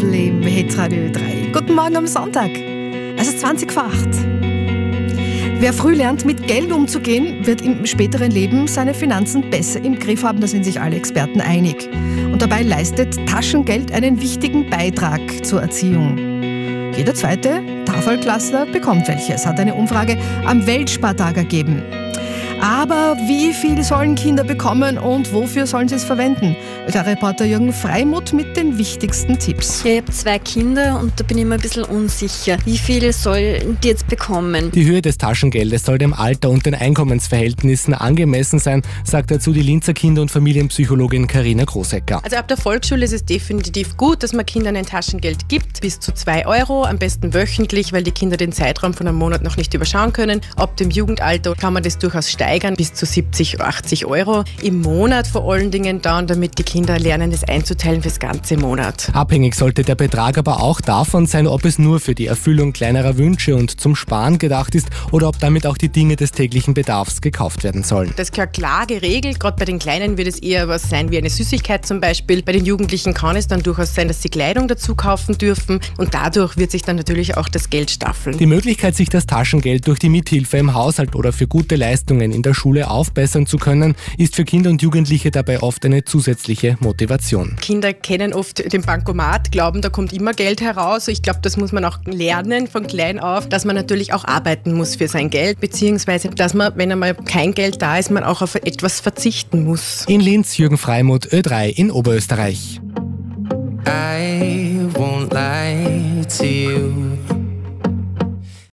Ensemble im Hitradio 3. Guten Morgen am Sonntag. Es ist 20 vor 8. Wer früh lernt, mit Geld umzugehen, wird im späteren Leben seine Finanzen besser im Griff haben. Da sind sich alle Experten einig. Und dabei leistet Taschengeld einen wichtigen Beitrag zur Erziehung. Jeder zweite Tafelklassler bekommt welches, hat eine Umfrage am Weltspartag ergeben. Aber wie viel sollen Kinder bekommen und wofür sollen sie es verwenden? Der Reporter Jürgen Freimuth mit den wichtigsten Tipps. Ja, ich habe 2 Kinder und da bin ich mir ein bisschen unsicher. Wie viel sollen die jetzt bekommen? Die Höhe des Taschengeldes soll dem Alter und den Einkommensverhältnissen angemessen sein, sagt dazu die Linzer Kinder- und Familienpsychologin Carina Großecker. Also ab der Volksschule ist es definitiv gut, dass man Kindern ein Taschengeld gibt, bis zu 2 €, am besten wöchentlich, weil die Kinder den Zeitraum von einem Monat noch nicht überschauen können. Ab dem Jugendalter kann man das durchaus steigern, bis zu 70, 80 € im Monat vor allen Dingen dann, damit die Kinder lernen, das einzuteilen fürs ganze Monat. Abhängig sollte der Betrag aber auch davon sein, ob es nur für die Erfüllung kleinerer Wünsche und zum Sparen gedacht ist oder ob damit auch die Dinge des täglichen Bedarfs gekauft werden sollen. Das ist klar geregelt. Gerade bei den Kleinen wird es eher was sein wie eine Süßigkeit zum Beispiel. Bei den Jugendlichen kann es dann durchaus sein, dass sie Kleidung dazu kaufen dürfen und dadurch wird sich dann natürlich auch das Geld staffeln. Die Möglichkeit, sich das Taschengeld durch die Mithilfe im Haushalt oder für gute Leistungen in der Schule aufbessern zu können, ist für Kinder und Jugendliche dabei oft eine zusätzliche Motivation. Kinder kennen oft den Bankomat, glauben, da kommt immer Geld heraus. Ich glaube, das muss man auch lernen von klein auf, dass man natürlich auch arbeiten muss für sein Geld, beziehungsweise dass man, wenn einmal kein Geld da ist, man auch auf etwas verzichten muss. In Linz, Jürgen Freimuth, Ö3 in Oberösterreich. I won't lie to you.